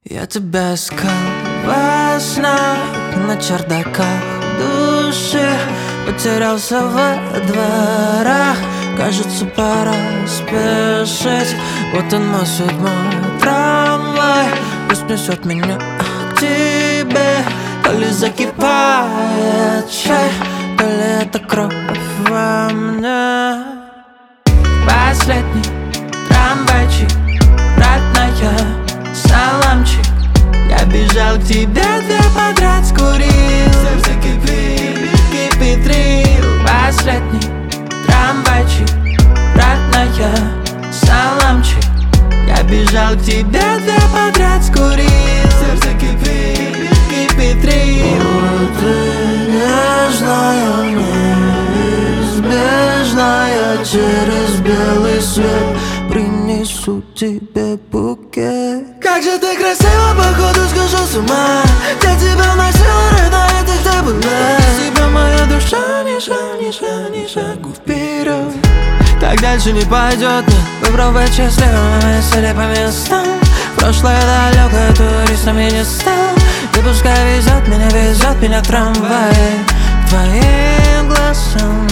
Я тебя искал во снах, на чердаках души, потерялся во дворах. Кажется, пора спешить. Вот он, мой седьмой трамвай, пусть несет меня к тебе. То ли закипает чай, то ли это кровь во мне. Последний трамвайчик, родная, саламчик. Я бежал к тебе, две подряд скурил. Сердце кипит, кипитрил. Последний трамвайчик, родная, саламчик. Я бежал к тебе, две подряд скурил. Сердце кипит, кипитрил. Ты нежная, неизбежная, через белый свет принесу тебе букет. Как же ты красива, походу схожу с ума. Я тебя носила, рыдает, и ты была. Без тебя моя душа ни шагу вперед. Так дальше не пойдет, нет. Выбрал быть счастливым, веселье по местам. Прошлое далекое, туристами не стал. И пускай везет меня трамвай к твоим глазам.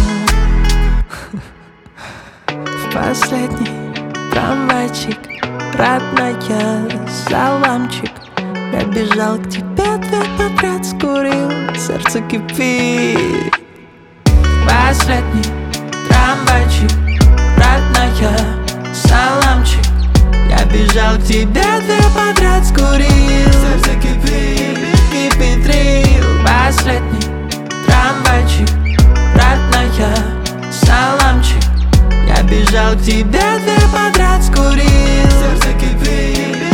В последний трамвайчик, родная, саламчик. Я бежал к тебе, две подряд скурил. Сердце кипит. Последний трамвайчик, родная, саламчик. Я бежал к тебе, две подряд скурил. Сердце кипит, кипитрил. Последний трамвайчик, родная, саламчик. Я бежал к тебе, две подряд скурил. Сердце кипит.